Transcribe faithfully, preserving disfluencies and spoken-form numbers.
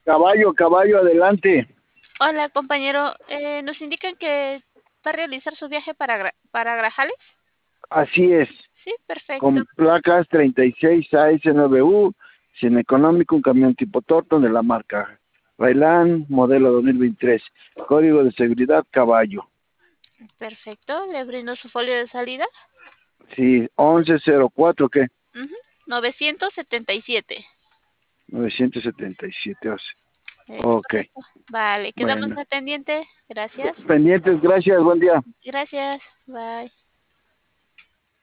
Caballo, caballo, adelante. Hola, compañero. Eh, nos indican que va a realizar su viaje para, Gra- para Grajales. Así es, Sí, perfecto. con placas treinta y seis A S nueve U, sin económico, un camión tipo Torton de la marca Raylan, modelo dos mil veintitrés, código de seguridad caballo. Perfecto. Le brindo su folio de salida. Sí, once cero cuatro, ¿qué? Ujú, novecientos setenta y siete. novecientos setenta y siete, once. Es Ok, correcto. Vale, quedamos bueno. al pendiente. Gracias. Pendientes, gracias, buen día. Gracias. Bye.